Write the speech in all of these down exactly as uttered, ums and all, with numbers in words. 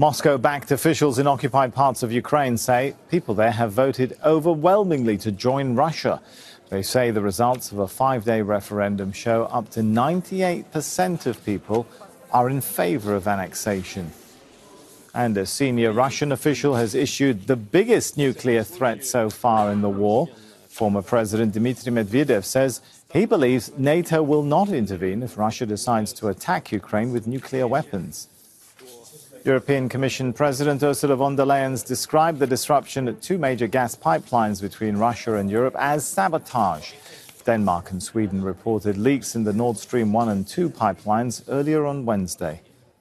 Moscow-backed officials in occupied parts of Ukraine say people there have voted overwhelmingly to join Russia. They say the results of a five-day referendum show up to ninety-eight percent of people are in favor of annexation. And a senior Russian official has issued the biggest nuclear threat so far in the war. Former President Dmitry Medvedev says he believes NATO will not intervene if Russia decides to attack Ukraine with nuclear weapons. European Commission President Ursula von der Leyen has described the disruption at two major gas pipelines between Russia and Europe as sabotage. Denmark and Sweden reported leaks in the Nord Stream one and two pipelines earlier on Wednesday.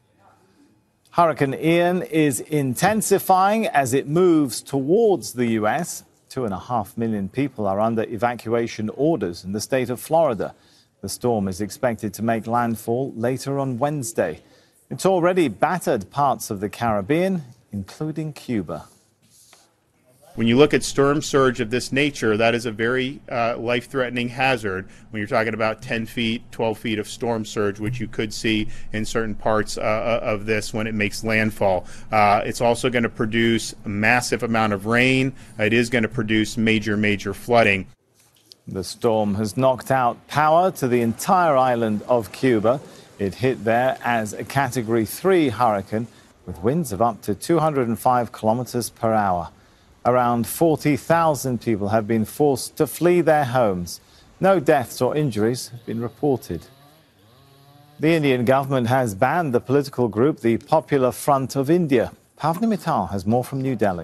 Hurricane Ian is intensifying as it moves towards the U S. Two and a half million people are under evacuation orders in the state of Florida. The storm is expected to make landfall later on Wednesday. It's already battered parts of the Caribbean, including Cuba. When you look at storm surge of this nature, that is a very uh, life-threatening hazard when you're talking about ten feet, twelve feet of storm surge, which you could see in certain parts uh, of this when it makes landfall. Uh, it's also going to produce a massive amount of rain. It is going to produce major, major flooding. The storm has knocked out power to the entire island of Cuba. It hit there as a Category three hurricane with winds of up to two hundred five kilometers per hour. Around forty thousand people have been forced to flee their homes. No deaths or injuries have been reported. The Indian government has banned the political group the Popular Front of India. Pavni Mittal has more from New Delhi.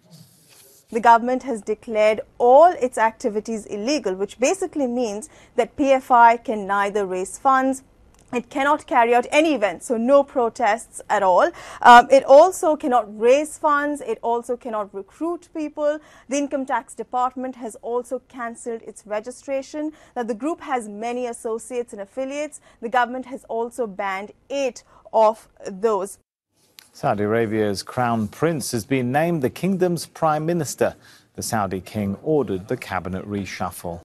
The government has declared all its activities illegal, which basically means that P F I can neither raise funds, it cannot carry out any events, so no protests at all. Um, it also cannot raise funds. It also cannot recruit people. The Income Tax Department has also cancelled its registration. Now, the group has many associates and affiliates. The government has also banned eight of those. Saudi Arabia's Crown Prince has been named the kingdom's prime minister. The Saudi king ordered the cabinet reshuffle.